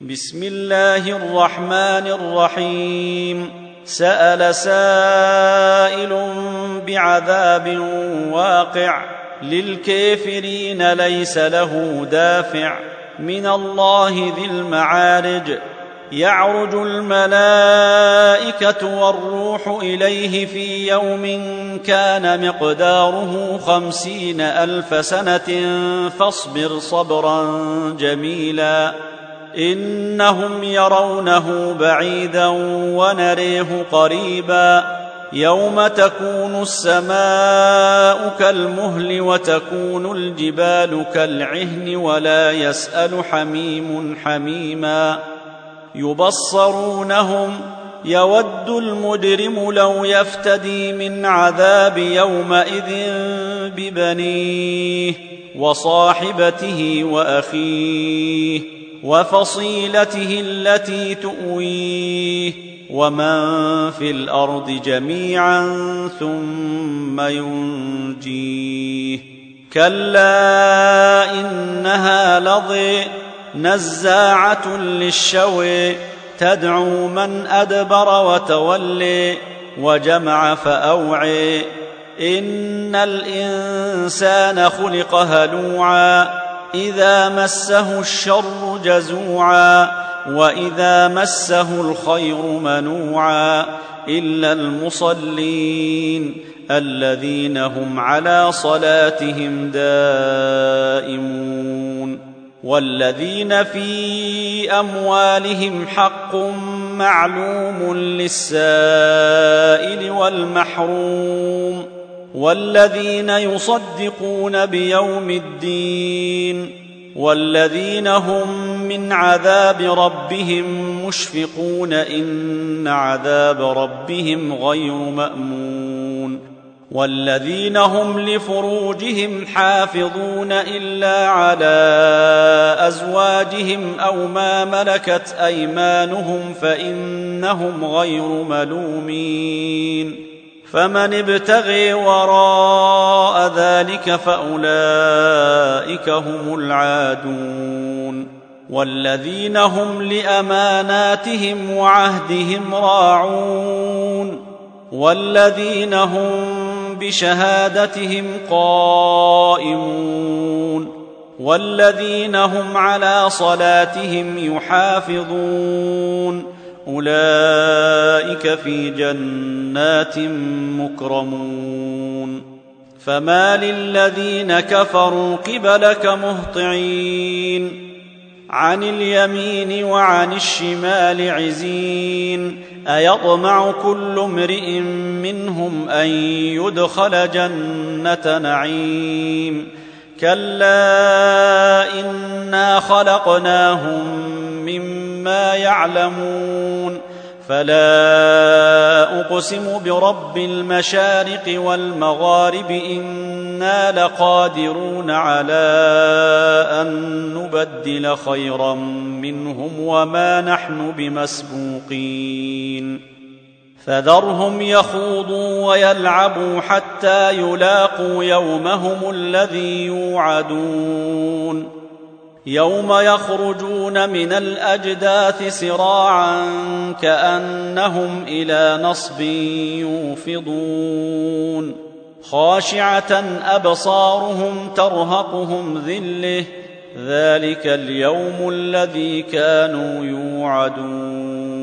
بسم الله الرحمن الرحيم سأل سائل بعذاب واقع للكافرين ليس له دافع من الله ذي المعارج يعرج الملائكة والروح إليه في يوم كان مقداره 50,000 سنة فاصبر صبرا جميلا إنهم يرونه بعيدا ونريه قريبا يوم تكون السماء كالمهل وتكون الجبال كالعهن ولا يسأل حميم حميما يبصرونهم يود المجرم لو يفتدي من عذاب يومئذ ببنيه وصاحبته وأخيه وفصيلته التي تؤويه ومن في الأرض جميعا ثم ينجيه كلا إنها لظى نزاعة للشوى تدعو من أدبر وتولي وجمع فأوعي إن الإنسان خلق هلوعا إذا مسه الشر جزوعا وإذا مسه الخير منوعا إلا المصلين الذين هم على صلاتهم دائمون والذين في أموالهم حق معلوم للسائل والمحروم والذين يصدقون بيوم الدين والذين هم من عذاب ربهم مشفقون إن عذاب ربهم غير مأمون والذين هم لفروجهم حافظون إلا على أزواجهم أو ما ملكت أيمانهم فإنهم غير ملومين فمن ابتغي وراء ذلك فأولئك هم العادون والذين هم لأماناتهم وعهدهم راعون والذين هم بشهادتهم قائمون والذين هم على صلاتهم يحافظون أولئك في جنات مكرمون فما للذين كفروا قبلك مهطعين عن اليمين وعن الشمال عزين أيطمع كل امرئ منهم أن يدخل جنة نعيم كلا إنا خلقناهم مما يعلمون فلا أقسم برب المشارق والمغارب إنا لقادرون على أن نبدل خيرا منهم وما نحن بمسبوقين فذرهم يخوضوا ويلعبوا حتى يلاقوا يومهم الذي يوعدون يوم يخرجون من الأجداث سراعا كأنهم إلى نصب يوفضون خاشعة أبصارهم ترهقهم ذلة ذلك اليوم الذي كانوا يوعدون